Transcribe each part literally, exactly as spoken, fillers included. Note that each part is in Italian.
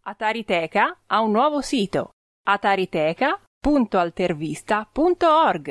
Atariteca ha un nuovo sito, atariteca punto altervista punto org.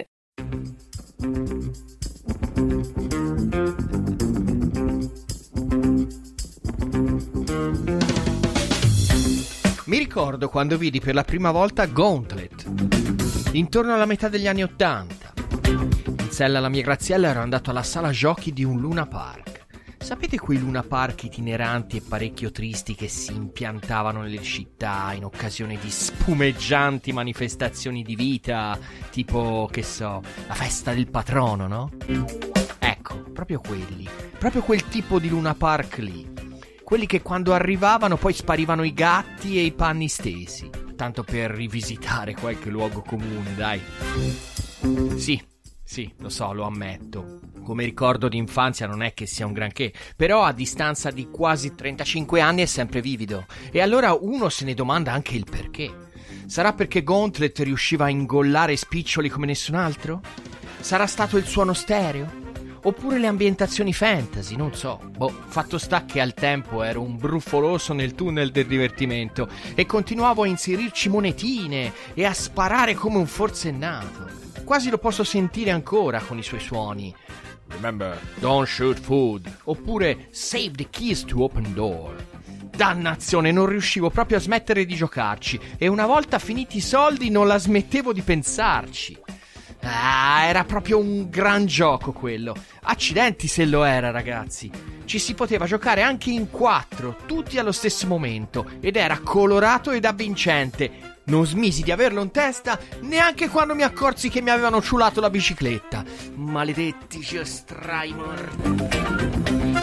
Mi ricordo quando vidi per la prima volta Gauntlet, intorno alla metà degli anni Ottanta. In sella alla mia Graziella ero andato alla sala giochi di un Luna Park. Sapete quei Luna Park itineranti e parecchio tristi che si impiantavano nelle città in occasione di spumeggianti manifestazioni di vita, tipo, che so, la festa del patrono, no? Ecco, proprio quelli, proprio quel tipo di Luna Park lì. Quelli che quando arrivavano poi sparivano i gatti e i panni stesi, tanto per rivisitare qualche luogo comune, dai. Sì, sì, lo so, lo ammetto. Come ricordo di infanzia non è che sia un granché, però a distanza di quasi trentacinque anni è sempre vivido. E allora uno se ne domanda anche il perché. Sarà perché Gauntlet riusciva a ingollare spiccioli come nessun altro? Sarà stato il suono stereo? Oppure le ambientazioni fantasy, non so. Boh, fatto sta che al tempo ero un bruffoloso nel tunnel del divertimento e continuavo a inserirci monetine e a sparare come un forsennato. Quasi lo posso sentire ancora con i suoi suoni. Remember, don't shoot food. Oppure save the keys to open door. Dannazione, non riuscivo proprio a smettere di giocarci e una volta finiti i soldi non la smettevo di pensarci. Ah, era proprio un gran gioco quello. Accidenti se lo era, ragazzi. Ci si poteva giocare anche in quattro, tutti allo stesso momento, ed era colorato ed avvincente. Non smisi di averlo in testa neanche quando mi accorsi che mi avevano ciulato la bicicletta. Maledetti Geostrimer.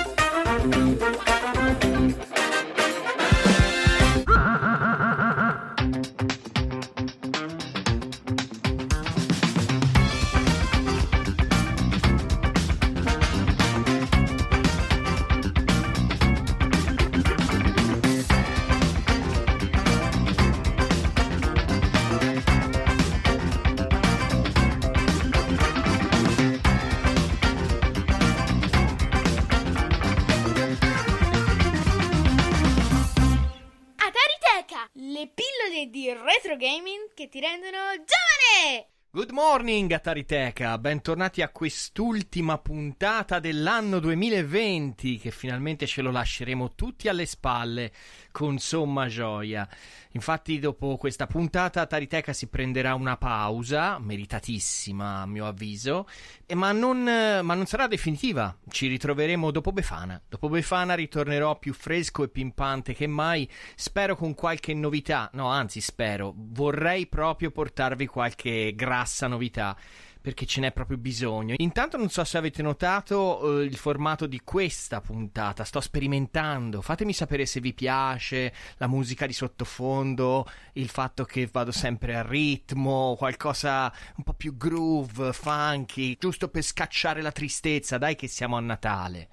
Le pillole di retro gaming che ti rendono giovane! Good morning Atariteca, bentornati a quest'ultima puntata dell'anno duemilaventi che finalmente ce lo lasceremo tutti alle spalle con somma gioia. Infatti dopo questa puntata Atariteca si prenderà una pausa, meritatissima a mio avviso, e ma, non, ma non sarà definitiva, ci ritroveremo dopo Befana. Dopo Befana ritornerò più fresco e pimpante che mai, spero con qualche novità, no anzi spero, vorrei proprio portarvi qualche grassa novità, perché ce n'è proprio bisogno. Intanto non so se avete notato eh, il formato di questa puntata, sto sperimentando, fatemi sapere se vi piace la musica di sottofondo, il fatto che vado sempre a ritmo, qualcosa un po' più groove, funky, giusto per scacciare la tristezza, dai che siamo a Natale.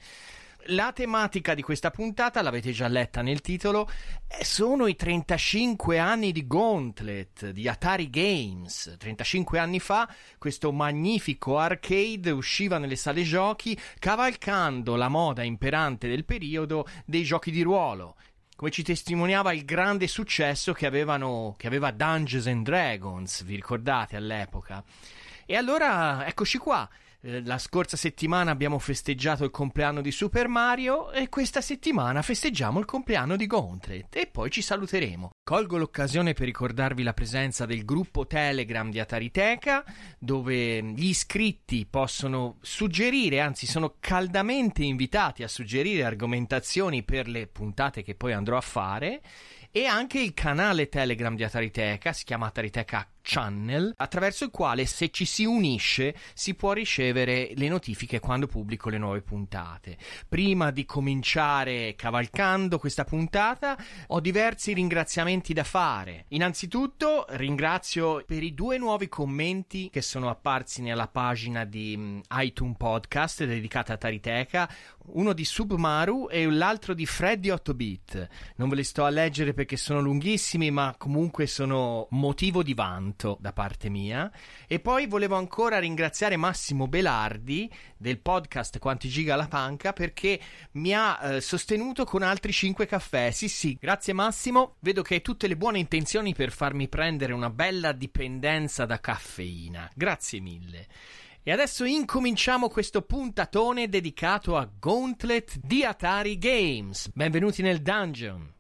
La tematica di questa puntata, l'avete già letta nel titolo, sono i trentacinque anni di Gauntlet, di Atari Games. trentacinque anni fa questo magnifico arcade usciva nelle sale giochi cavalcando la moda imperante del periodo dei giochi di ruolo, come ci testimoniava il grande successo che avevano, che aveva Dungeons and Dragons, vi ricordate all'epoca? E allora eccoci qua. La scorsa settimana abbiamo festeggiato il compleanno di Super Mario e questa settimana festeggiamo il compleanno di Gauntlet e poi ci saluteremo. Colgo l'occasione per ricordarvi la presenza del gruppo Telegram di Atariteca, dove gli iscritti possono suggerire, anzi sono caldamente invitati a suggerire argomentazioni per le puntate che poi andrò a fare, e anche il canale Telegram di Atariteca, si chiama Atariteca Channel, attraverso il quale se ci si unisce si può ricevere le notifiche quando pubblico le nuove puntate. Prima di cominciare cavalcando questa puntata ho diversi ringraziamenti da fare. Innanzitutto ringrazio per i due nuovi commenti che sono apparsi nella pagina di um, iTunes Podcast dedicata a Atariteca, uno di Submaru e l'altro di Freddy otto bit. Non ve li sto a leggere perché sono lunghissimi, ma comunque sono motivo di vanto. tanto da parte mia. E poi volevo ancora ringraziare Massimo Belardi del podcast Quanti Giga la Panca, perché mi ha eh, sostenuto con altri cinque caffè. Sì sì, grazie Massimo, vedo che hai tutte le buone intenzioni per farmi prendere una bella dipendenza da caffeina. Grazie mille. E adesso incominciamo questo puntatone dedicato a Gauntlet di Atari Games. Benvenuti nel dungeon.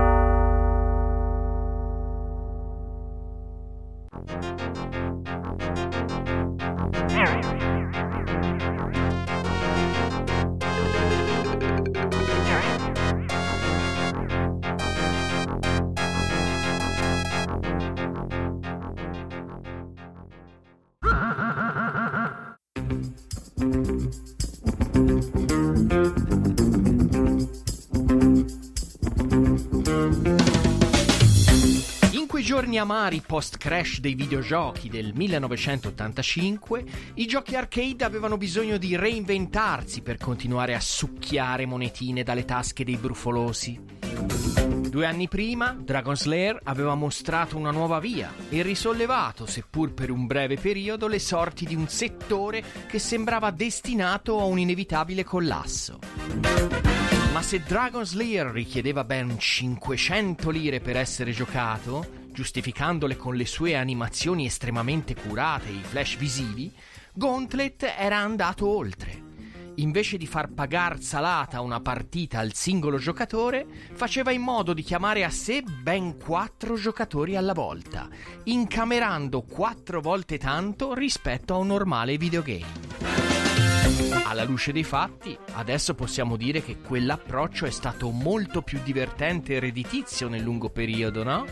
Giorni amari post-crash dei videogiochi del millenovecentottantacinque, i giochi arcade avevano bisogno di reinventarsi per continuare a succhiare monetine dalle tasche dei brufolosi. Due anni prima, Dragon Slayer aveva mostrato una nuova via e risollevato, seppur per un breve periodo, le sorti di un settore che sembrava destinato a un inevitabile collasso. Ma se Dragon Slayer richiedeva ben cinquecento lire per essere giocato, giustificandole con le sue animazioni estremamente curate e i flash visivi, Gauntlet era andato oltre. Invece di far pagar salata una partita al singolo giocatore, faceva in modo di chiamare a sé ben quattro giocatori alla volta, incamerando quattro volte tanto rispetto a un normale videogame. Alla luce dei fatti, adesso possiamo dire che quell'approccio è stato molto più divertente e redditizio nel lungo periodo, no?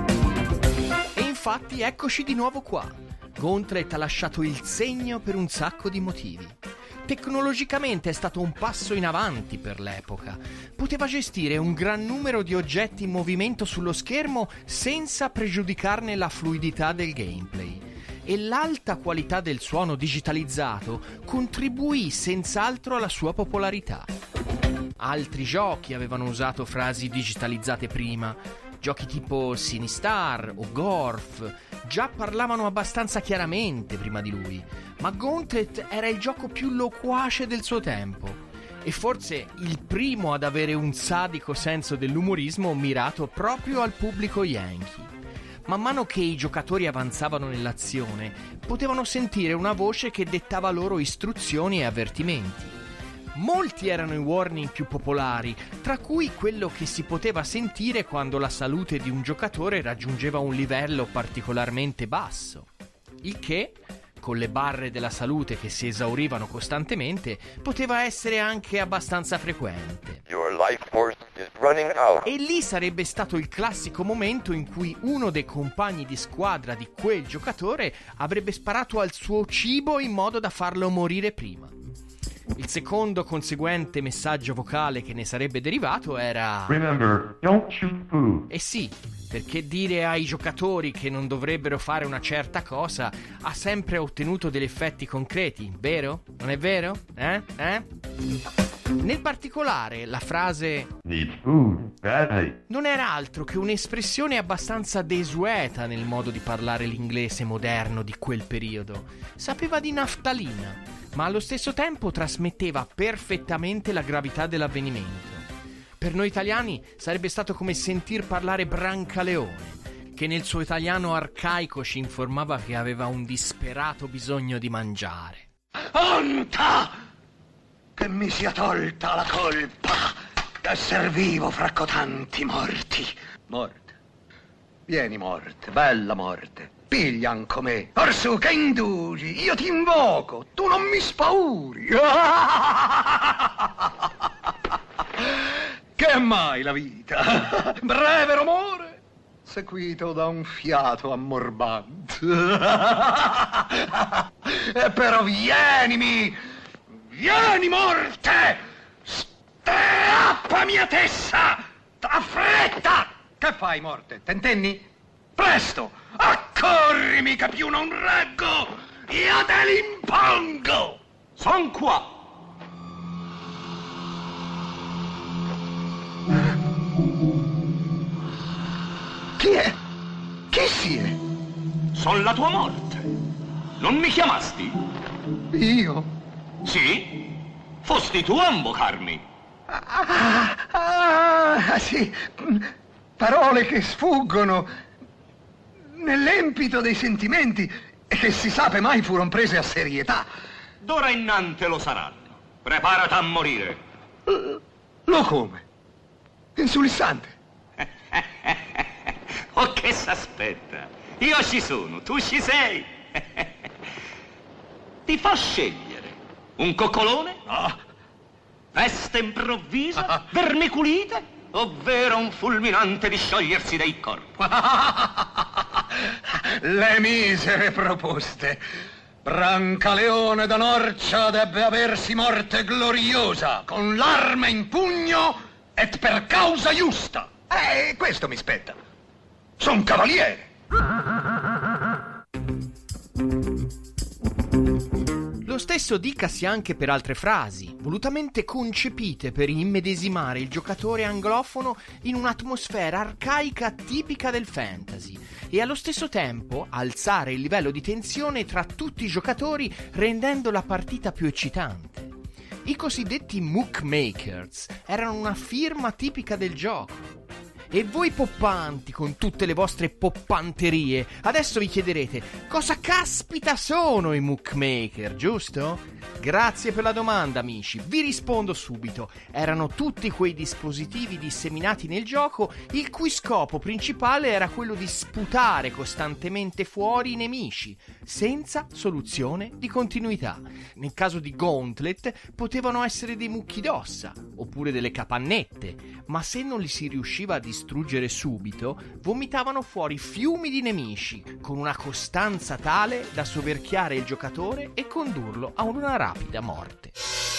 E infatti eccoci di nuovo qua. Gauntlet ha lasciato il segno per un sacco di motivi. Tecnologicamente è stato un passo in avanti per l'epoca. Poteva gestire un gran numero di oggetti in movimento sullo schermo senza pregiudicarne la fluidità del gameplay. E l'alta qualità del suono digitalizzato contribuì senz'altro alla sua popolarità. Altri giochi avevano usato frasi digitalizzate prima. Giochi tipo Sinistar o Gorf già parlavano abbastanza chiaramente prima di lui, ma Gauntlet era il gioco più loquace del suo tempo e forse il primo ad avere un sadico senso dell'umorismo mirato proprio al pubblico yankee. Man mano che i giocatori avanzavano nell'azione, potevano sentire una voce che dettava loro istruzioni e avvertimenti. Molti erano i warning più popolari, tra cui quello che si poteva sentire quando la salute di un giocatore raggiungeva un livello particolarmente basso. Il che, con le barre della salute che si esaurivano costantemente, poteva essere anche abbastanza frequente. Your life force is running out. E lì sarebbe stato il classico momento in cui uno dei compagni di squadra di quel giocatore avrebbe sparato al suo cibo in modo da farlo morire prima. Il secondo conseguente messaggio vocale che ne sarebbe derivato era: Remember, don't shoot food. Eh sì, perché dire ai giocatori che non dovrebbero fare una certa cosa ha sempre ottenuto degli effetti concreti, vero? Non è vero? Eh? Eh? Nel particolare, la frase Need food badly non era altro che un'espressione abbastanza desueta nel modo di parlare l'inglese moderno di quel periodo. Sapeva di naftalina, ma allo stesso tempo trasmetteva perfettamente la gravità dell'avvenimento. Per noi italiani sarebbe stato come sentir parlare Brancaleone, che nel suo italiano arcaico ci informava che aveva un disperato bisogno di mangiare. Onta! Che mi sia tolta la colpa d'esser vivo fra cotanti morti. Morte. Vieni morte, bella morte. Piglia anco me. Orsù, che indugi? Io ti invoco. Tu non mi spauri. Che è mai la vita? Breve rumore, seguito da un fiato ammorbante. E però vienimi! Vieni, morte! Strappami a testa! A fretta! Che fai, morte? Tentenni? Presto! Accorrimi che più non reggo! Io te l'impongo! Son qua! Chi è? Chi si è? son la tua morte. Non mi chiamasti? Io? Sì? Fosti tu a invocarmi. Ah, ah, sì. Parole che sfuggono nell'empito dei sentimenti e che si sape mai furono prese a serietà. D'ora innante lo saranno. Preparati a morire. Lo come? Insulissante. Oh, che s'aspetta? Io ci sono, tu ci sei. Ti fa scegliere un coccolone? Ah. Festa improvvisa? Ah. Vermiculite? Ovvero un fulminante di sciogliersi dei corpi? Le misere proposte. Brancaleone da Norcia debbe aversi morte gloriosa, con l'arma in pugno et per causa giusta. Eh, questo mi spetta. Son cavaliere. Lo stesso dicasi anche per altre frasi, volutamente concepite per immedesimare il giocatore anglofono in un'atmosfera arcaica tipica del fantasy e allo stesso tempo alzare il livello di tensione tra tutti i giocatori rendendo la partita più eccitante. I cosiddetti Mook Makers erano una firma tipica del gioco. E voi poppanti con tutte le vostre poppanterie, adesso vi chiederete cosa caspita sono i Mook Maker, giusto? Grazie per la domanda, amici, vi rispondo subito. Erano tutti quei dispositivi disseminati nel gioco il cui scopo principale era quello di sputare costantemente fuori i nemici, senza soluzione di continuità. Nel caso di Gauntlet potevano essere dei mucchi d'ossa, oppure delle capannette, ma se non li si riusciva a distruggere subito, vomitavano fuori fiumi di nemici, con una costanza tale da soverchiare il giocatore e condurlo a una rapida morte.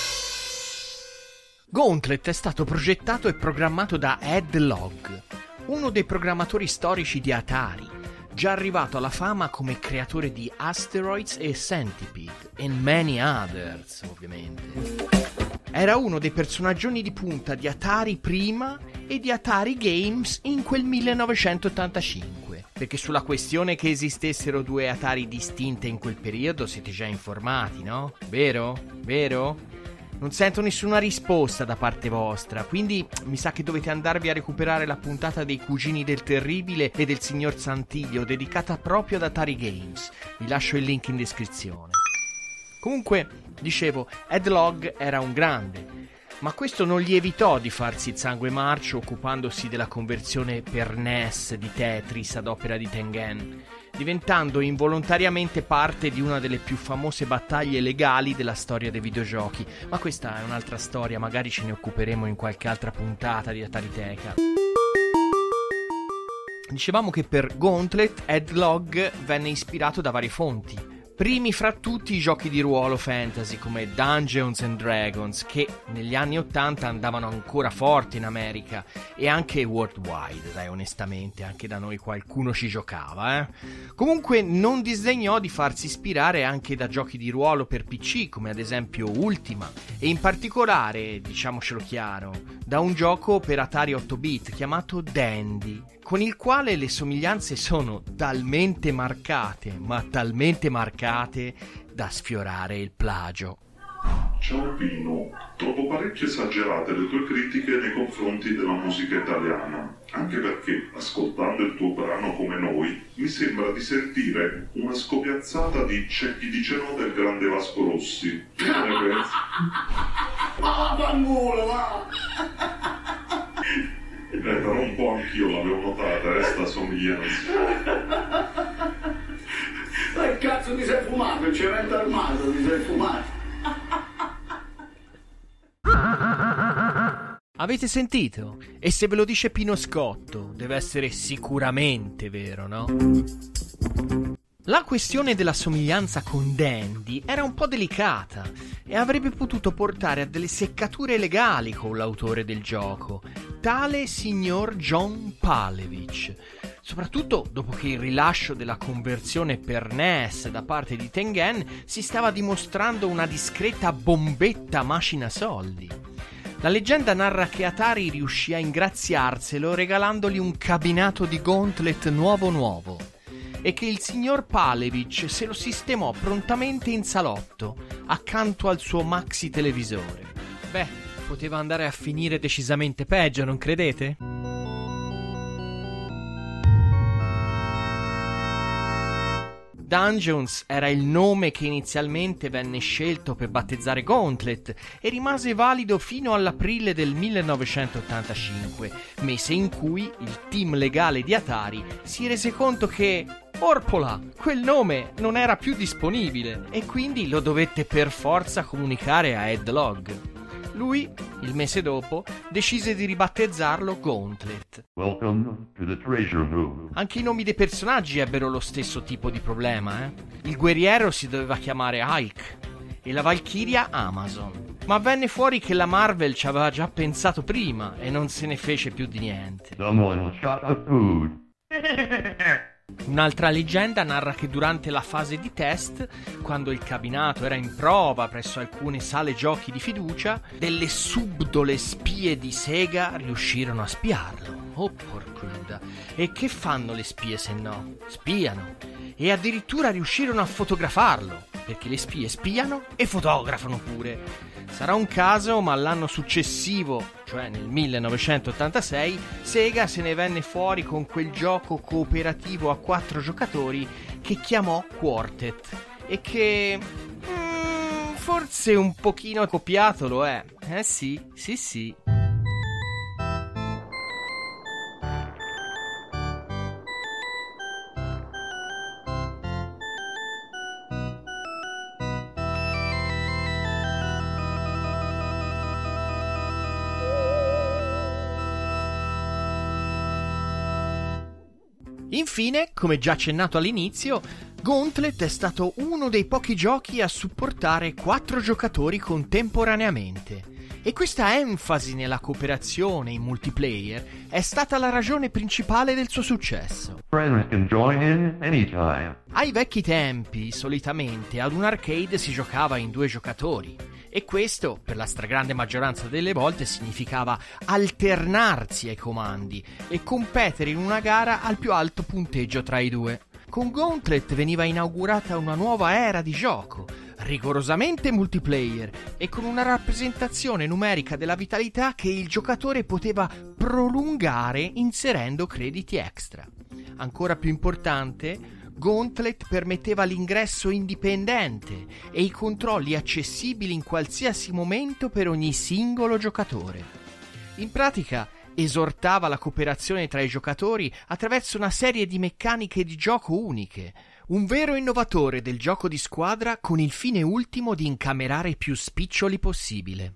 Gauntlet è stato progettato e programmato da Ed Logg, uno dei programmatori storici di Atari, già arrivato alla fama come creatore di Asteroids e Centipede, and many others, ovviamente. Era uno dei personaggioni di punta di Atari prima e di Atari Games in quel millenovecentottantacinque, perché sulla questione che esistessero due Atari distinte in quel periodo siete già informati, no? Vero? Vero? Non sento nessuna risposta da parte vostra, quindi mi sa che dovete andarvi a recuperare la puntata dei Cugini del Terribile e del Signor Santiglio dedicata proprio ad Atari Games. Vi lascio il link in descrizione. Comunque, dicevo, Ed Logg era un grande, ma questo non gli evitò di farsi il sangue marcio occupandosi della conversione per N E S di Tetris ad opera di Tengen, diventando involontariamente parte di una delle più famose battaglie legali della storia dei videogiochi. Ma questa è un'altra storia, magari ce ne occuperemo in qualche altra puntata di Atariteka. Dicevamo che per Gauntlet Ed Logg venne ispirato da varie fonti. Primi fra tutti i giochi di ruolo fantasy come Dungeons and Dragons, che negli anni ottanta andavano ancora forti in America, e anche worldwide, dai, onestamente, anche da noi qualcuno ci giocava, eh. Comunque non disdegnò di farsi ispirare anche da giochi di ruolo per P C, come ad esempio Ultima, e in particolare, diciamocelo chiaro, da un gioco per Atari otto bit chiamato Dandy, con il quale le somiglianze sono talmente marcate, ma talmente marcate da sfiorare il plagio. Ciao Pino, trovo parecchio esagerate le tue critiche nei confronti della musica italiana, anche perché, ascoltando il tuo brano come noi, mi sembra di sentire una scopiazzata di C'è chi dice no del grande Vasco Rossi. Che ne pensi? Ma fanculo, va! Eh, però un po' anch'io l'avevo notata, eh, sta somiglianza. Che cazzo ti sei fumato? Il cemento armato ti sei fumato? Avete sentito? E se ve lo dice Pino Scotto, deve essere sicuramente vero, no? La questione della somiglianza con Dandy era un po' delicata e avrebbe potuto portare a delle seccature legali con l'autore del gioco, tale signor John Palevich, soprattutto dopo che il rilascio della conversione per N E S da parte di Tengen si stava dimostrando una discreta bombetta macina soldi. La leggenda narra che Atari riuscì a ingraziarselo regalandogli un cabinato di Gauntlet nuovo nuovo. e che il signor Palevich se lo sistemò prontamente in salotto, accanto al suo maxi televisore. Beh, poteva andare a finire decisamente peggio, non credete? Dungeons era il nome che inizialmente venne scelto per battezzare Gauntlet e rimase valido fino all'aprile del millenovecentottantacinque, mese in cui il team legale di Atari si rese conto che, orpola, quel nome non era più disponibile e quindi lo dovette per forza comunicare a Ed Logg. Lui, il mese dopo, decise di ribattezzarlo Gauntlet. Welcome to the treasure room. Anche i nomi dei personaggi ebbero lo stesso tipo di problema, eh? Il guerriero si doveva chiamare Ike e la Valchiria Amazon. Ma venne fuori che la Marvel ci aveva già pensato prima e non se ne fece più di niente. Someone shot a food. Un'altra leggenda narra che durante la fase di test, quando il cabinato era in prova presso alcune sale giochi di fiducia, delle subdole spie di Sega riuscirono a spiarlo. Oh porcuda! E che fanno le spie se no? Spiano! E addirittura riuscirono a fotografarlo, perché le spie spiano e fotografano pure. Sarà un caso, ma l'anno successivo, cioè nel millenovecentottantasei, Sega se ne venne fuori con quel gioco cooperativo a quattro giocatori che chiamò Quartet e che mm, forse un pochino copiato lo è. Eh sì, sì sì. Infine, come già accennato all'inizio, Gauntlet è stato uno dei pochi giochi a supportare quattro giocatori contemporaneamente. E questa enfasi nella cooperazione in multiplayer è stata la ragione principale del suo successo. Friends can join in anytime. Ai vecchi tempi, solitamente, ad un arcade si giocava in due giocatori. E questo, per la stragrande maggioranza delle volte, significava alternarsi ai comandi e competere in una gara al più alto punteggio tra i due. Con Gauntlet veniva inaugurata una nuova era di gioco, rigorosamente multiplayer e con una rappresentazione numerica della vitalità che il giocatore poteva prolungare inserendo crediti extra. Ancora più importante, Gauntlet permetteva l'ingresso indipendente e i controlli accessibili in qualsiasi momento per ogni singolo giocatore. In pratica, esortava la cooperazione tra i giocatori attraverso una serie di meccaniche di gioco uniche, un vero innovatore del gioco di squadra con il fine ultimo di incamerare più spiccioli possibile.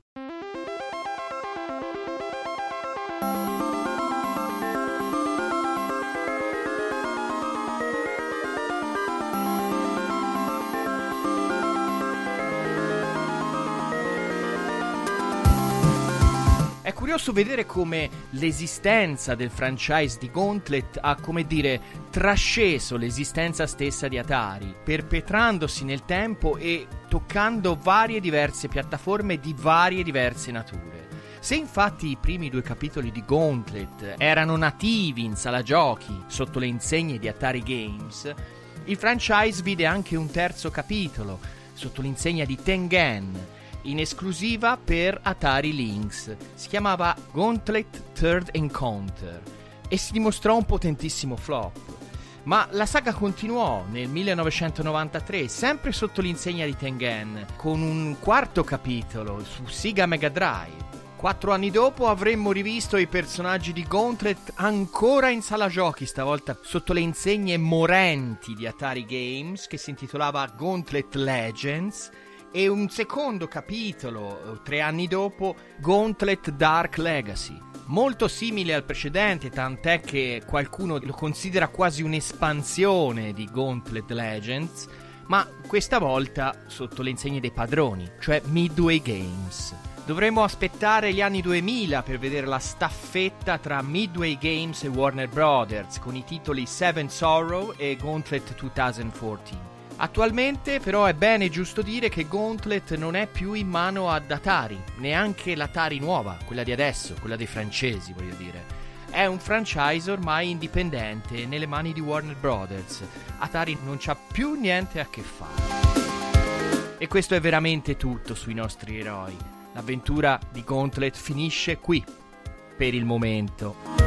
È curioso vedere come l'esistenza del franchise di Gauntlet ha, come dire, trasceso l'esistenza stessa di Atari, perpetrandosi nel tempo e toccando varie diverse piattaforme di varie diverse nature. Se infatti i primi due capitoli di Gauntlet erano nativi in sala giochi sotto le insegne di Atari Games, il franchise vide anche un terzo capitolo sotto l'insegna di Tengen, in esclusiva per Atari Lynx. Si chiamava Gauntlet Third Encounter e si dimostrò un potentissimo flop. Ma la saga continuò nel millenovecentonovantatré, sempre sotto l'insegna di Tengen, con un quarto capitolo su Sega Mega Drive. Quattro anni dopo avremmo rivisto i personaggi di Gauntlet ancora in sala giochi, stavolta sotto le insegne morenti di Atari Games, che si intitolava Gauntlet Legends, e un secondo capitolo, tre anni dopo, Gauntlet Dark Legacy. Molto simile al precedente, tant'è che qualcuno lo considera quasi un'espansione di Gauntlet Legends, ma questa volta sotto le insegne dei padroni, cioè Midway Games. Dovremmo aspettare gli anni duemila per vedere la staffetta tra Midway Games e Warner Brothers, con i titoli Seven Sorrow e Gauntlet duemilaquattordici. Attualmente però è bene giusto dire che Gauntlet non è più in mano ad Atari, neanche l'Atari nuova, quella di adesso, quella dei francesi voglio dire. è un franchise ormai indipendente nelle mani di Warner Brothers. Atari non c'ha più niente a che fare. E questo è veramente tutto sui nostri eroi. L'avventura di Gauntlet finisce qui, per il momento.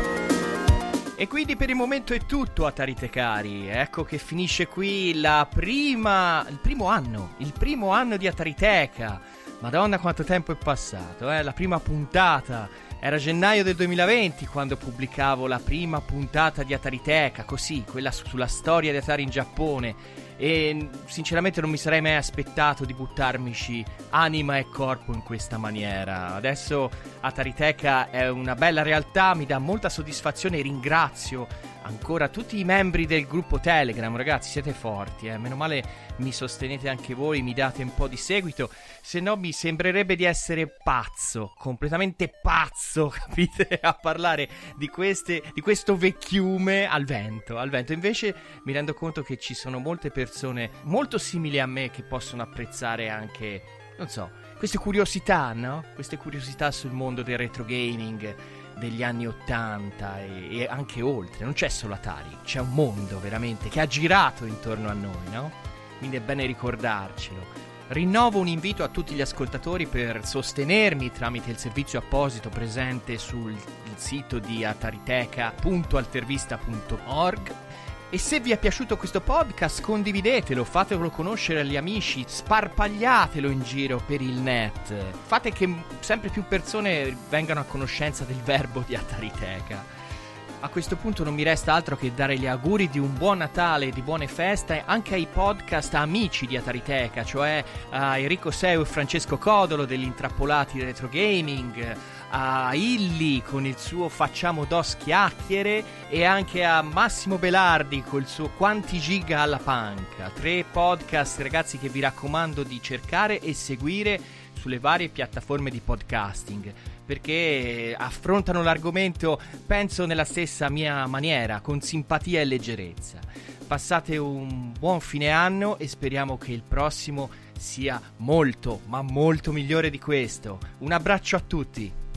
E quindi per il momento è tutto, Ataritecari. Ecco che finisce qui la prima... il primo anno, il primo anno di Atariteka. Madonna quanto tempo è passato, eh? La prima puntata era gennaio del duemilaventi quando pubblicavo la prima puntata di Atariteka, così, quella su- sulla storia di Atari in Giappone. E sinceramente non mi sarei mai aspettato di buttarmici anima e corpo in questa maniera. Adesso Atariteka è una bella realtà, mi dà molta soddisfazione e ringrazio ancora tutti i membri del gruppo Telegram. Ragazzi, siete forti, eh? Meno male mi sostenete anche voi, mi date un po' di seguito, se no mi sembrerebbe di essere pazzo, completamente pazzo, capite? A parlare di queste, di questo vecchiume al vento, al vento. Invece mi rendo conto che ci sono molte persone molto simili a me che possono apprezzare anche, non so, queste curiosità, no? Queste curiosità sul mondo del retro gaming degli anni ottanta e, e anche oltre. Non c'è solo Atari, c'è un mondo veramente che ha girato intorno a noi, no? Quindi è bene ricordarcelo. Rinnovo un invito a tutti gli ascoltatori per sostenermi tramite il servizio apposito presente sul sito di atariteka punto altervista punto org. E se vi è piaciuto questo podcast, condividetelo, fatelo conoscere agli amici, sparpagliatelo in giro per il net. Fate che sempre più persone vengano a conoscenza del verbo di Atariteka. A questo punto non mi resta altro che dare gli auguri di un buon Natale e di buone feste anche ai podcast amici di Atariteka, cioè a Enrico Seu e Francesco Codolo degli Intrappolati Retro Gaming, a Illy con il suo Facciamo dos chiacchiere e anche a Massimo Belardi col suo Quanti giga alla panca. Tre podcast, ragazzi, che vi raccomando di cercare e seguire sulle varie piattaforme di podcasting, perché affrontano l'argomento, penso, nella stessa mia maniera, con simpatia e leggerezza. Passate un buon fine anno e speriamo che il prossimo sia molto, ma molto migliore di questo. Un abbraccio a tutti!